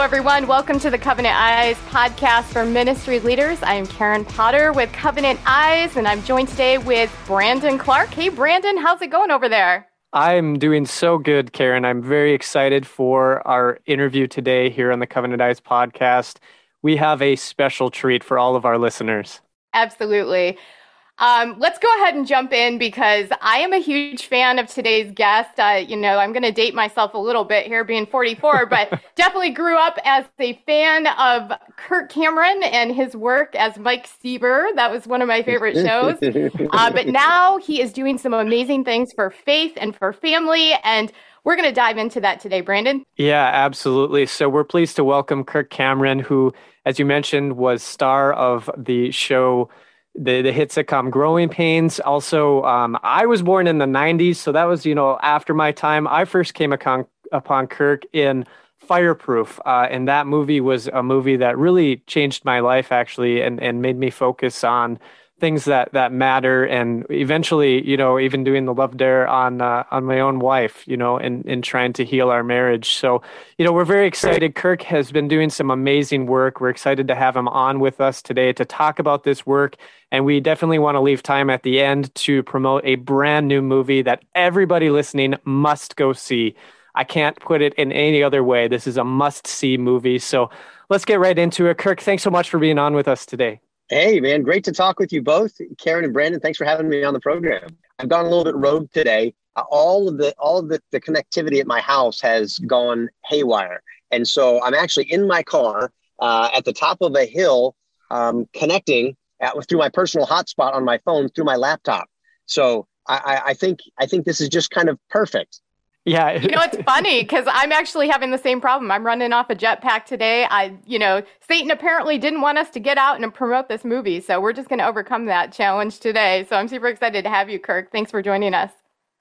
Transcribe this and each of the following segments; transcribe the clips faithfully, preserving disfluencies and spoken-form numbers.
Hello, everyone. Welcome to the Covenant Eyes podcast for ministry leaders. I am Karen Potter with Covenant Eyes, and I'm joined today with Brandon Clark. Hey, Brandon, how's it going over there? I'm doing so good, Karen. I'm very excited for our interview today here on the Covenant Eyes podcast. We have a special treat for all of our listeners. Absolutely. Um, let's go ahead and jump in because I am a huge fan of today's guest. Uh, you know, I'm going to date myself a little bit here being forty-four, but definitely grew up as a fan of Kirk Cameron and his work as Mike Seaver. That was one of my favorite shows. Uh, but now he is doing some amazing things for faith and for family. And we're going to dive into that today, Brandon. Yeah, absolutely. So we're pleased to welcome Kirk Cameron, who, as you mentioned, was star of the show The the hit sitcom Growing Pains. Also, um, I was born in the nineties, so that was, you know, after my time. I first came upon, upon Kirk in Fireproof, uh, and that movie was a movie that really changed my life, actually, and, and made me focus on things that, that matter, and eventually, you know, even doing the love dare on uh, on my own wife, you know, and, and trying to heal our marriage. So, you know, we're very excited. Kirk has been doing some amazing work. We're excited to have him on with us today to talk about this work. And we definitely want to leave time at the end to promote a brand new movie that everybody listening must go see. I can't put it in any other way. This is a must-see movie. So let's get right into it. Kirk, thanks so much for being on with us today. Hey, man, great to talk with you both. Karen and Brandon, thanks for having me on the program. I've gone a little bit rogue today. Uh, all of the all of the, the connectivity at my house has gone haywire. And so I'm actually in my car uh, at the top of a hill um, connecting at, through my personal hotspot on my phone through my laptop. So I, I, I think I think this is just kind of perfect. Yeah. You know, it's funny because I'm actually having the same problem. I'm running off a jetpack today. I, you know, Satan apparently didn't want us to get out and promote this movie. So we're just going to overcome that challenge today. So I'm super excited to have you, Kirk. Thanks for joining us.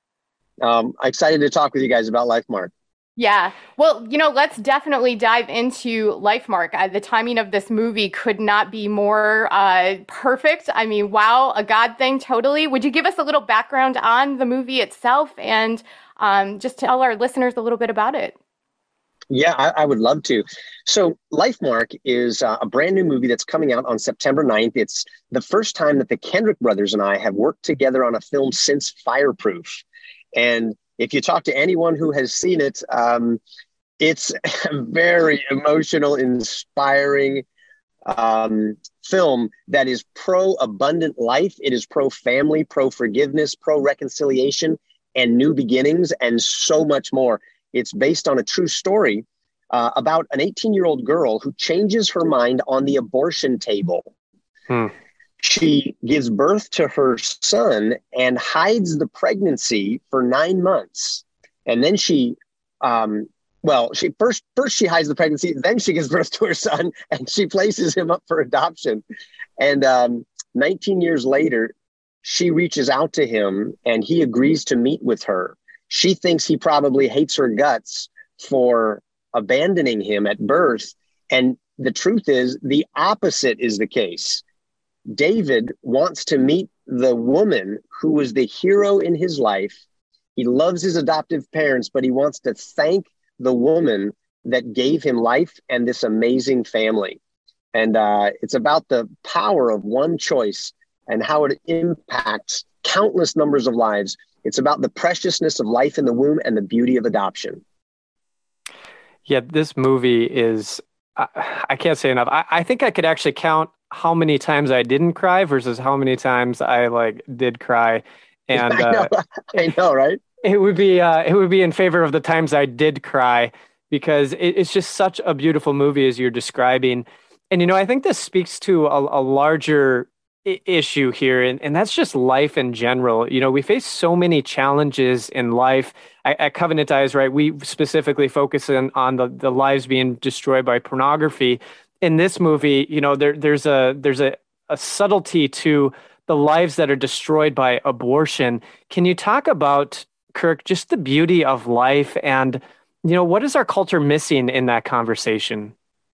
Um, I'm excited to talk with you guys about LifeMark. Yeah. Well, you know, let's definitely dive into LifeMark. Uh, the timing of this movie could not be more uh, perfect. I mean, wow, a God thing, totally. Would you give us a little background on the movie itself and um, just tell our listeners a little bit about it? Yeah, I, I would love to. So LifeMark is uh, a brand new movie that's coming out on September ninth. It's the first time that the Kendrick brothers and I have worked together on a film since Fireproof. And if you talk to anyone who has seen it, um, it's a very emotional, inspiring um, film that is pro-abundant life. It is pro-family, pro-forgiveness, pro-reconciliation, and new beginnings, and so much more. It's based on a true story uh, about an eighteen-year-old girl who changes her mind on the abortion table. Hmm. She gives birth to her son and hides the pregnancy for nine months. And then she, um, well, she first, first she hides the pregnancy, then she gives birth to her son and she places him up for adoption. And um, nineteen years later, she reaches out to him and he agrees to meet with her. She thinks he probably hates her guts for abandoning him at birth. And the truth is, the opposite is the case. David wants to meet the woman who was the hero in his life. He loves his adoptive parents, but he wants to thank the woman that gave him life and this amazing family. And uh, it's about the power of one choice and how it impacts countless numbers of lives. It's about the preciousness of life in the womb and the beauty of adoption. Yeah, this movie is, I, I can't say enough. I, I think I could actually count how many times I didn't cry versus how many times I like did cry. And I know, uh, I know, right? It would be, uh, it would be in favor of the times I did cry because it, it's just such a beautiful movie as you're describing. And, you know, I think this speaks to a, a larger I- issue here, and, and that's just life in general. You know, we face so many challenges in life. I, at Covenant Eyes, right, we specifically focus on, on the, the lives being destroyed by pornography. In this movie, you know, there there's a there's a, a subtlety to the lives that are destroyed by abortion. Can you talk about, Kirk, just the beauty of life and, you know, what is our culture missing in that conversation?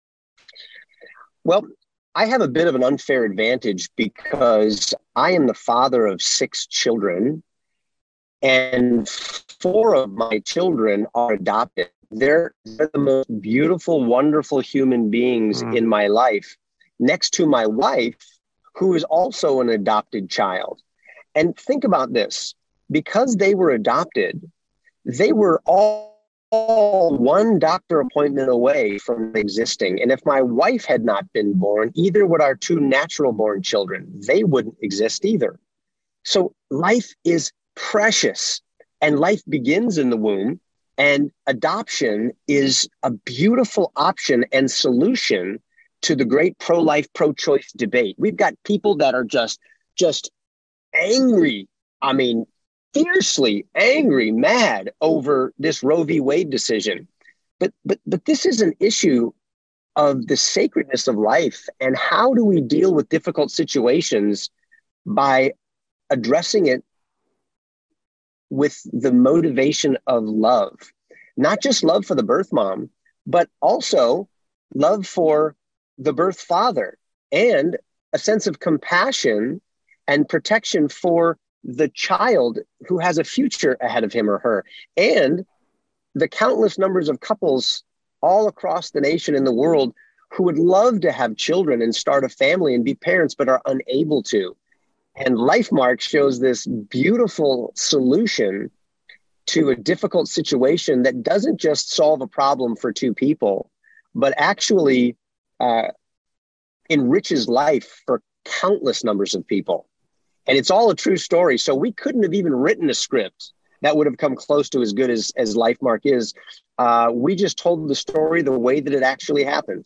Well, I have a bit of an unfair advantage because I am the father of six children and four of my children are adopted. They're, they're the most beautiful, wonderful human beings mm. in my life, next to my wife, who is also an adopted child. And think about this, because they were adopted, they were all, all one doctor appointment away from existing. And if my wife had not been born, either would our two natural born children. They wouldn't exist either. So life is precious, and life begins in the womb. And adoption is a beautiful option and solution to the great pro-life, pro-choice debate. We've got people that are just, just angry. I mean, fiercely angry, mad over this Roe v. Wade decision. But, but, but this is an issue of the sacredness of life, and how do we deal with difficult situations by addressing it with the motivation of love, not just love for the birth mom, but also love for the birth father, and a sense of compassion and protection for the child who has a future ahead of him or her, and the countless numbers of couples all across the nation and the world who would love to have children and start a family and be parents, but are unable to. And LifeMark shows this beautiful solution to a difficult situation that doesn't just solve a problem for two people, but actually uh, enriches life for countless numbers of people. And it's all a true story. So we couldn't have even written a script that would have come close to as good as, as LifeMark is. Uh, we just told the story the way that it actually happened.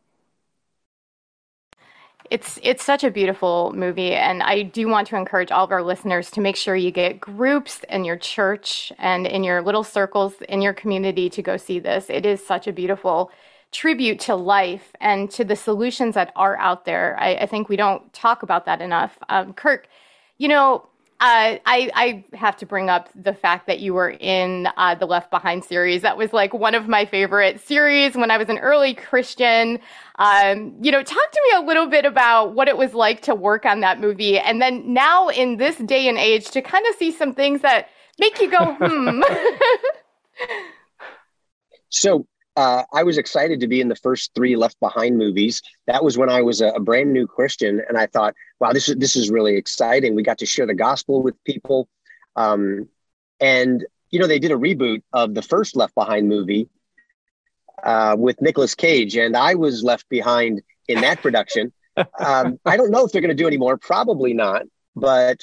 It's it's such a beautiful movie, and I do want to encourage all of our listeners to make sure you get groups in your church and in your little circles in your community to go see this. It is such a beautiful tribute to life and to the solutions that are out there. I, I think we don't talk about that enough. Um, Kirk, you know, Uh, I, I have to bring up the fact that you were in uh, the Left Behind series. That was like one of my favorite series when I was an early Christian. Um, you know, talk to me a little bit about what it was like to work on that movie. And then now in this day and age to kind of see some things that make you go, hmm. So uh, I was excited to be in the first three Left Behind movies. That was when I was a, a brand new Christian. And I thought, wow, this is, this is really exciting. We got to share the gospel with people. Um, and, you know, they did a reboot of the first Left Behind movie uh, with Nicolas Cage. And I was left behind in that production. um, I don't know if they're going to do any more. Probably not. But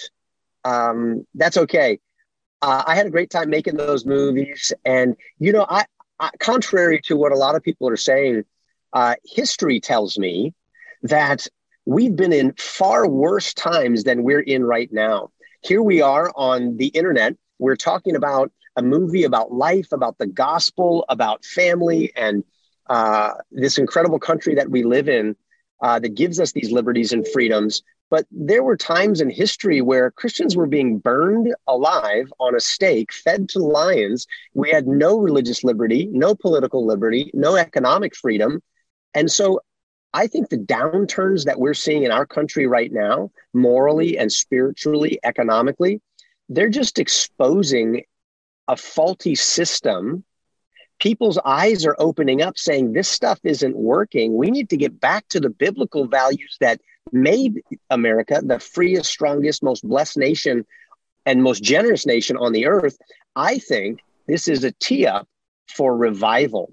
um, that's okay. Uh, I had a great time making those movies. And, you know, I, I contrary to what a lot of people are saying, uh, history tells me that we've been in far worse times than we're in right now. Here we are on the internet. We're talking about a movie about life, about the gospel, about family, and uh, this incredible country that we live in uh, that gives us these liberties and freedoms. But there were times in history where Christians were being burned alive on a stake, fed to lions. We had no religious liberty, no political liberty, no economic freedom. And so I think the downturns that we're seeing in our country right now, morally and spiritually, economically, they're just exposing a faulty system. People's eyes are opening up saying this stuff isn't working. We need to get back to the biblical values that made America the freest, strongest, most blessed nation and most generous nation on the earth. I think this is a tee up for revival.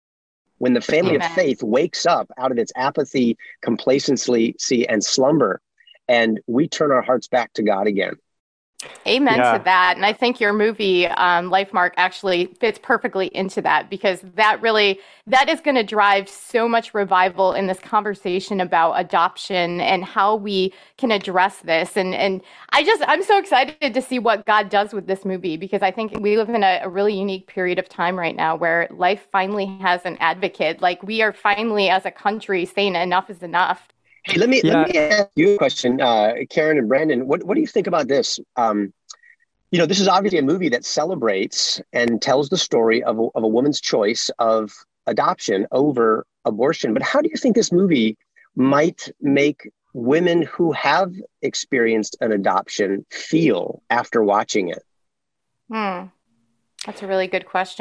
When the family Amen. Of faith wakes up out of its apathy, complacency, and slumber, and we turn our hearts back to God again. Amen yeah. to that. And I think your movie, um, LifeMark, actually fits perfectly into that, because that really, that is going to drive so much revival in this conversation about adoption and how we can address this. And and I just, I'm so excited to see what God does with this movie, because I think we live in a, a really unique period of time right now where life finally has an advocate. Like, we are finally, as a country, saying enough is enough. Hey, let me yeah. let me ask you a question, uh, Karen and Brandon. What what do you think about this? Um, you know, this is obviously a movie that celebrates and tells the story of a, of a woman's choice of adoption over abortion. But how do you think this movie might make women who have experienced an adoption feel after watching it? Hmm, that's a really good question.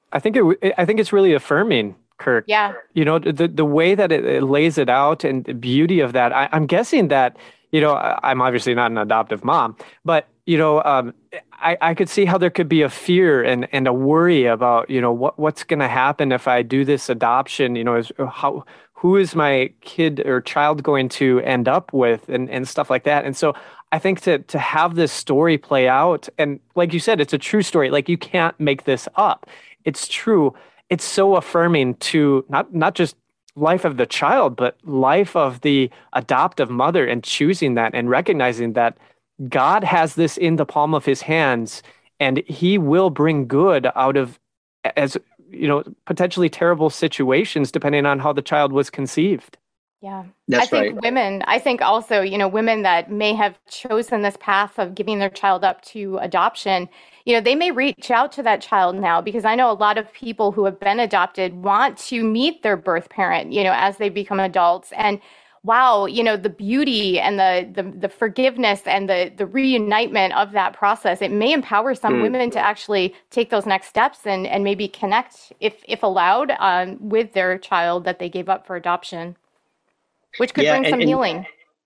I think it. I think it's really affirming, Kirk. Yeah. You know, the the way that it, it lays it out and the beauty of that. I, I'm guessing that, you know, I, I'm obviously not an adoptive mom, but you know, um, I I could see how there could be a fear and and a worry about, you know, what what's going to happen if I do this adoption. You know, is how who is my kid or child going to end up with, and and stuff like that. And so I think to to have this story play out, and like you said, it's a true story. Like, you can't make this up. It's true. It's so affirming to not not just life of the child, but life of the adoptive mother, and choosing that and recognizing that God has this in the palm of his hands, and he will bring good out of, as you know, potentially terrible situations, depending on how the child was conceived. Yeah. That's I think right. women, I think also, you know, women that may have chosen this path of giving their child up to adoption, you know, they may reach out to that child now, because I know a lot of people who have been adopted want to meet their birth parent, you know, as they become adults. And wow, you know, the beauty and the the, the forgiveness and the the reunitement of that process, it may empower some Mm. women to actually take those next steps and and maybe connect, if if allowed, um, with their child that they gave up for adoption, which could Yeah, bring and, some and healing.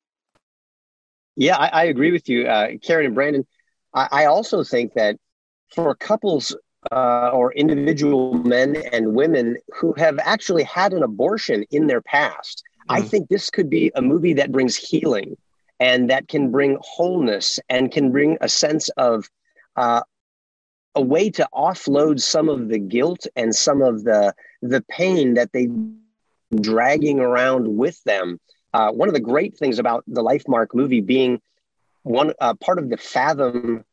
yeah, I, I agree with you, uh, Karen and Brandon. I, I also think that for couples uh, or individual men and women who have actually had an abortion in their past, I Mm. think this could be a movie that brings healing, and that can bring wholeness, and can bring a sense of uh, a way to offload some of the guilt and some of the the pain that they dragging around with them. Uh, one of the great things about the LifeMark movie being one uh, part of the Fathom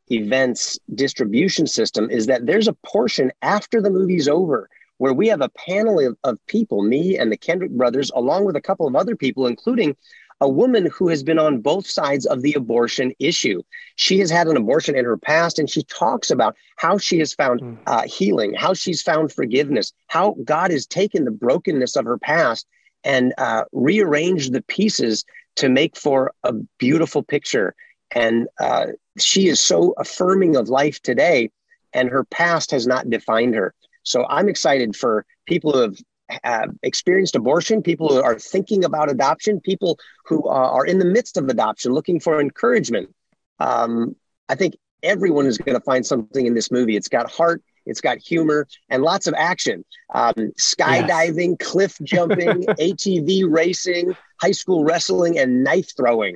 Events distribution system is that there's a portion after the movie's over where we have a panel of, of people, me and the Kendrick brothers, along with a couple of other people, including a woman who has been on both sides of the abortion issue. She has had an abortion in her past, and she talks about how she has found Mm. uh, healing, how she's found forgiveness, how God has taken the brokenness of her past and uh, rearranged the pieces to make for a beautiful picture. And uh, she is so affirming of life today, and her past has not defined her. So I'm excited for people who have uh, experienced abortion, people who are thinking about adoption, people who uh, are in the midst of adoption, looking for encouragement. Um, I think everyone is going to find something in this movie. It's got heart, it's got humor, and lots of action. Um, skydiving, yes. cliff jumping, A T V racing, high school wrestling, and knife throwing.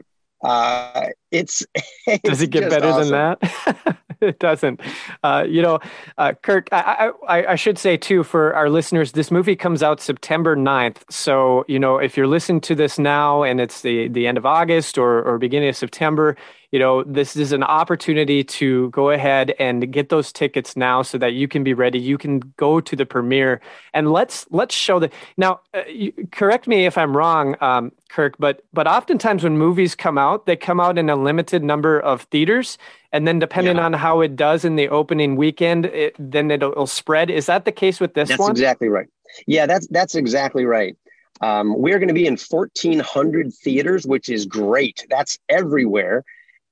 Uh, it's, it's Does it get better awesome. than that? It doesn't. Uh, you know, uh, Kirk, I, I, I should say too, for our listeners, this movie comes out September ninth. So, you know, if you're listening to this now and it's the, the end of August or, or beginning of September, you know, this is an opportunity to go ahead and get those tickets now so that you can be ready. You can go to the premiere, and let's let's show the. Now, uh, you, correct me if I'm wrong, um, Kirk, but but oftentimes when movies come out, they come out in a limited number of theaters, and then depending Yeah. on how it does in the opening weekend, it, then it'll, it'll spread. Is that the case with this that's one? That's exactly right. Yeah, that's that's exactly right. Um, we're going to be in fourteen hundred theaters, which is great. That's everywhere.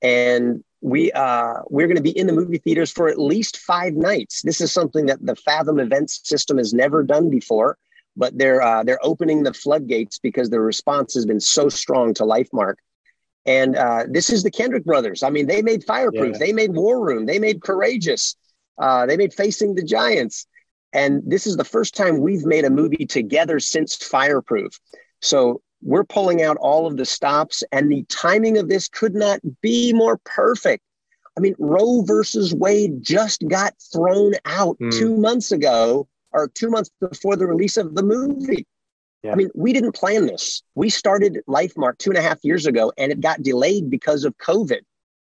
And we, uh, we're going to be in the movie theaters for at least five nights. This is something that the Fathom Events system has never done before, but they're, uh, they're opening the floodgates because the response has been so strong to LifeMark. And uh, this is the Kendrick brothers. I mean, they made Fireproof. Yeah. They made War Room. They made Courageous. Uh, they made Facing the Giants. And this is the first time we've made a movie together since Fireproof. So we're pulling out all of the stops, and the timing of this could not be more perfect. I mean, Roe versus Wade just got thrown out mm. two months ago, or two months before the release of the movie. Yeah. I mean, we didn't plan this. We started LifeMark two and a half years ago, and it got delayed because of COVID.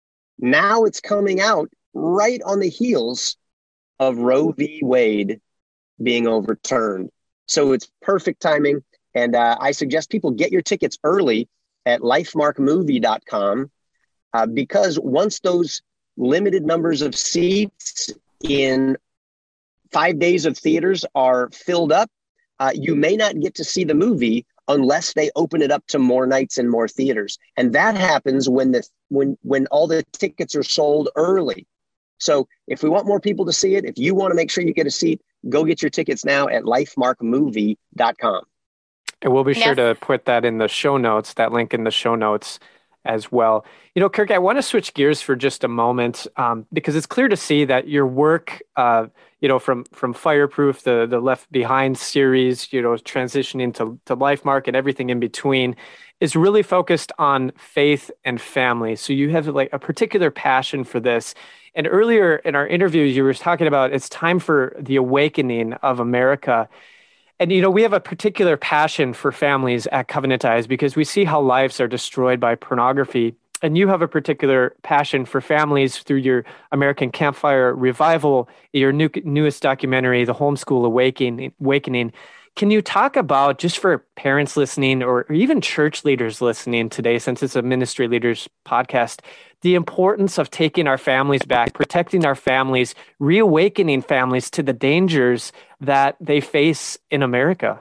Now it's coming out right on the heels of Roe v. Wade being overturned. So it's perfect timing. And uh, I suggest people get your tickets early at lifemark movie dot com uh, because once those limited numbers of seats in five days of theaters are filled up, uh, you may not get to see the movie unless they open it up to more nights and more theaters. And that happens when the when when all the tickets are sold early. So if we want more people to see it, if you want to make sure you get a seat, go get your tickets now at lifemark movie dot com. And we'll be sure Yes. to put that in the show notes, that link in the show notes as well. You know, Kirk, I want to switch gears for just a moment um, because it's clear to see that your work, uh, you know, from from Fireproof, the the Left Behind series, you know, transitioning to to LifeMark and everything in between, is really focused on faith and family. So you have like a particular passion for this. And earlier in our interview, you were talking about it's time for the awakening of America. And, you know, we have a particular passion for families at Covenant Eyes because we see how lives are destroyed by pornography. And you have a particular passion for families through your American Campfire Revival, your new, newest documentary, The Homeschool Awakening. Awakening. Can you talk about, just for parents listening or even church leaders listening today, since it's a ministry leaders podcast, the importance of taking our families back, protecting our families, reawakening families to the dangers that they face in America?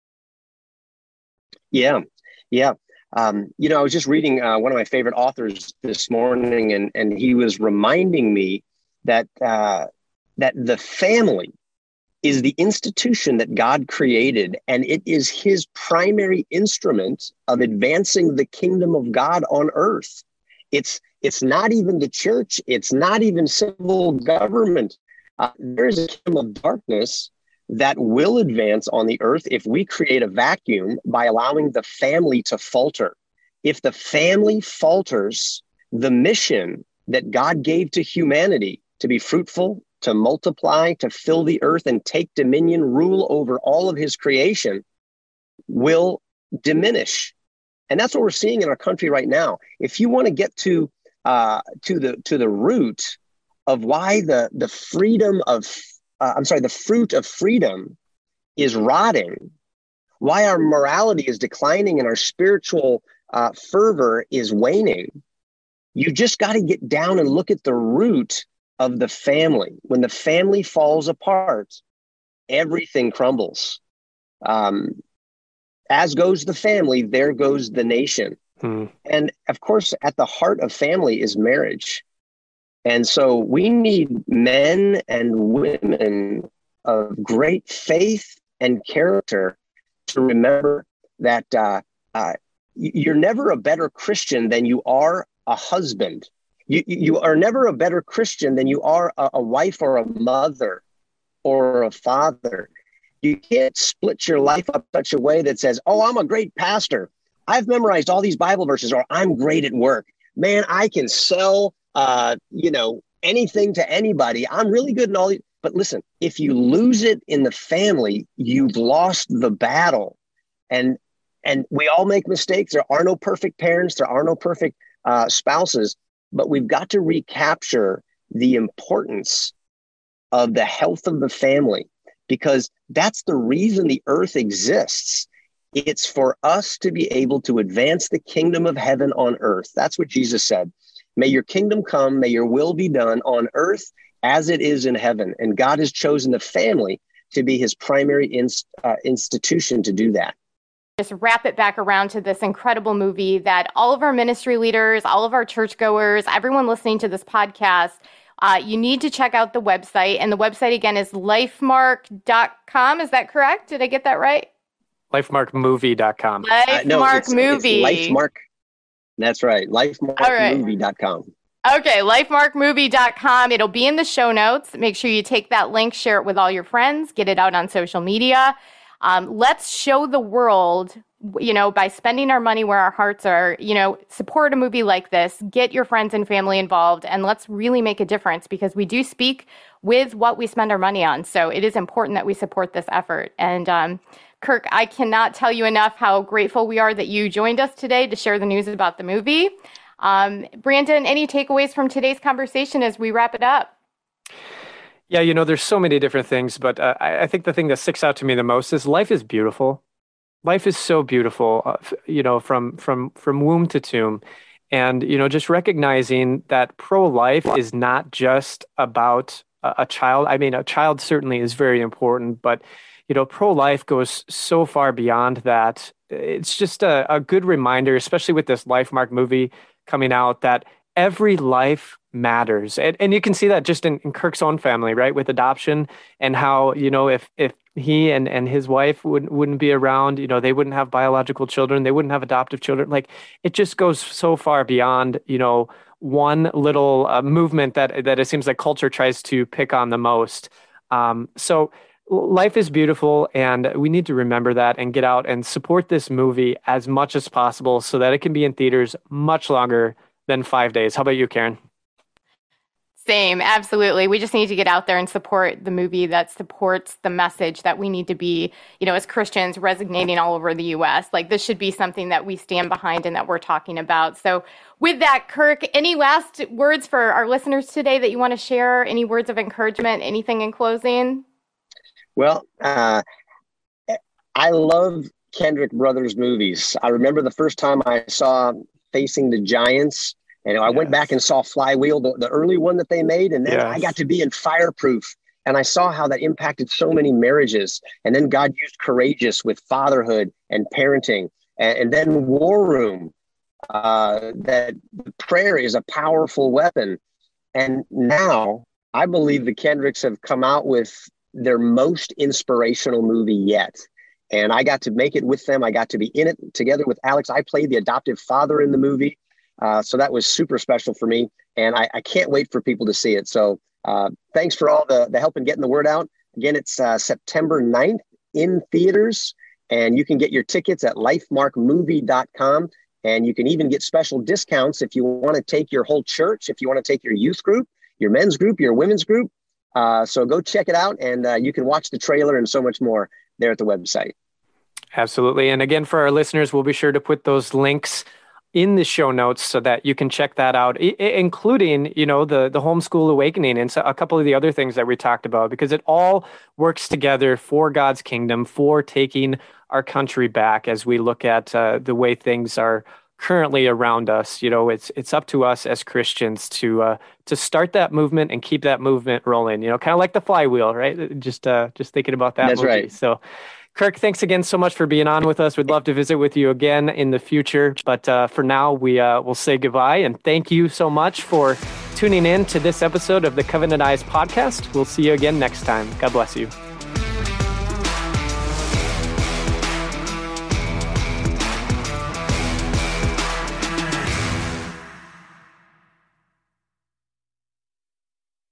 Yeah, yeah. Um, you know, I was just reading uh, one of my favorite authors this morning, and and he was reminding me that uh, that the family is the institution that God created, and it is his primary instrument of advancing the kingdom of God on earth. It's it's not even the church. It's not even civil government. Uh, there's a kingdom of darkness that will advance on the earth if we create a vacuum by allowing the family to falter. If the family falters, the mission that God gave to humanity to be fruitful, to multiply, to fill the earth and take dominion, rule over all of his creation, will diminish. And that's what we're seeing in our country right now. If you want to get to uh, to the to the root of why the the freedom of uh, I'm sorry, the fruit of freedom is rotting, why our morality is declining and our spiritual uh, fervor is waning, you just got to get down and look at the root of the family. When the family falls apart, everything crumbles. Um, as goes the family, there goes the nation. Hmm. And of course, at the heart of family is marriage. And so we need men and women of great faith and character to remember that uh, uh, you're never a better Christian than you are a husband. You, you are never a better Christian than you are a, a wife or a mother or a father. You can't split your life up such a way that says, oh, I'm a great pastor. I've memorized all these Bible verses, or I'm great at work. Man, I can sell, uh, you know, anything to anybody. I'm really good in all these. But listen, if you lose it in the family, you've lost the battle. And, and we all make mistakes. There are no perfect parents. There are no perfect uh, spouses. But we've got to recapture the importance of the health of the family, because that's the reason the earth exists. It's for us to be able to advance the kingdom of heaven on earth. That's what Jesus said. May your kingdom come, may your will be done on earth as it is in heaven. And God has chosen the family to be his primary inst- uh, institution to do that. Just wrap it back around to this incredible movie that all of our ministry leaders, all of our churchgoers, everyone listening to this podcast, uh, you need to check out the website. And the website again is lifemark dot com. Is that correct? Did I get that right? lifemark movie dot com. Lifemark uh, no, it's, Movie. It's Lifemark. That's right. lifemark movie dot com. Okay, lifemark movie dot com. It'll be in the show notes. Make sure you take that link, share it with all your friends, get it out on social media. Um, let's show the world, you know, by spending our money where our hearts are, you know, support a movie like this, get your friends and family involved, and let's really make a difference, because we do speak with what we spend our money on. So it is important that we support this effort. And um, Kirk, I cannot tell you enough how grateful we are that you joined us today to share the news about the movie. Um, Brandon, any takeaways from today's conversation as we wrap it up? Yeah, you know, there's so many different things, but uh, I, I think the thing that sticks out to me the most is life is beautiful. Life is so beautiful, uh, you know, from from from womb to tomb. And, you know, just recognizing that pro-life is not just about a, a child. I mean, a child certainly is very important, but, you know, pro-life goes so far beyond that. It's just a, a good reminder, especially with this LifeMark movie coming out, that every life matters. And, and you can see that just in, in Kirk's own family, right? With adoption and how, you know, if, if he and, and his wife wouldn't, wouldn't be around, you know, they wouldn't have biological children. They wouldn't have adoptive children. Like it just goes so far beyond, you know, one little uh, movement that, that it seems like culture tries to pick on the most. Um, so life is beautiful, and we need to remember that and get out and support this movie as much as possible so that it can be in theaters much longer than five days. How about you, Karen? Same, absolutely. We just need to get out there and support the movie that supports the message that we need to be, you know, as Christians resonating all over the U S. Like this should be something that we stand behind and that we're talking about. So with that, Kirk, any last words for our listeners today that you want to share? Any words of encouragement, anything in closing? Well, uh, I love Kendrick Brothers movies. I remember the first time I saw Facing the Giants. And I yes. went back and saw Flywheel, the, the early one that they made. And then yes. I got to be in Fireproof. And I saw how that impacted so many marriages. And then God used Courageous with fatherhood and parenting. And, and then War Room, uh, that prayer is a powerful weapon. And now I believe the Kendricks have come out with their most inspirational movie yet. And I got to make it with them. I got to be in it together with Alex. I played the adoptive father in the movie. Uh, so that was super special for me, and I, I can't wait for people to see it. So uh, thanks for all the, the help in getting the word out. Again, it's uh, September ninth in theaters, and you can get your tickets at lifemark movie dot com, and you can even get special discounts if you want to take your whole church, if you want to take your youth group, your men's group, your women's group. Uh, so go check it out, and uh, you can watch the trailer and so much more there at the website. Absolutely. And again, for our listeners, we'll be sure to put those links in the show notes so that you can check that out, I- including, you know, the, the Homeschool Awakening and so a couple of the other things that we talked about, because it all works together for God's kingdom, for taking our country back as we look at uh, the way things are currently around us. You know, it's it's up to us as Christians to uh, to start that movement and keep that movement rolling, you know, kind of like the flywheel, right? Just uh, just thinking about that That's movie. Right. So Kirk, thanks again so much for being on with us. We'd love to visit with you again in the future. But uh, for now, we uh, will say goodbye. And thank you so much for tuning in to this episode of the Covenant Eyes podcast. We'll see you again next time. God bless you.